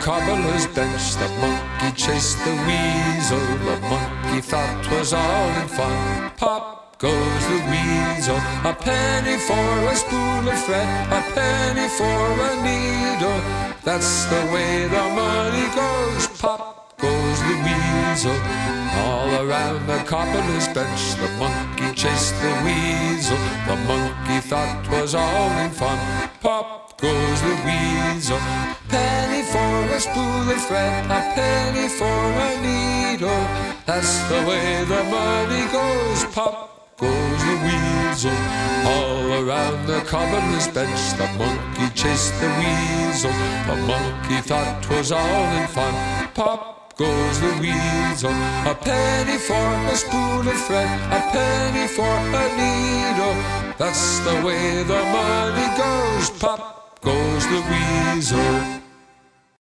cobbler's bench, the monkey chased the weasel. The monkey thought 'twas all in fun. Pop goes the weasel, a penny for a spool of thread, a penny for a needle. That's the way the money goes. Pop goes the weasel. All around the cobbler's bench, the monkey chased the weasel. The monkey thought 'twas all in fun. Pop goes the weasel, penny for a spool of thread, a penny for a needle. That's the way the money goes. Pop goes the weasel. All around the cobbler's bench, the monkey chased the weasel. The monkey thought 'twas all in fun. Pop goes the weasel, a penny for a spool of thread, a penny for a needle. That's the way the money goes. Pop goes the weasel.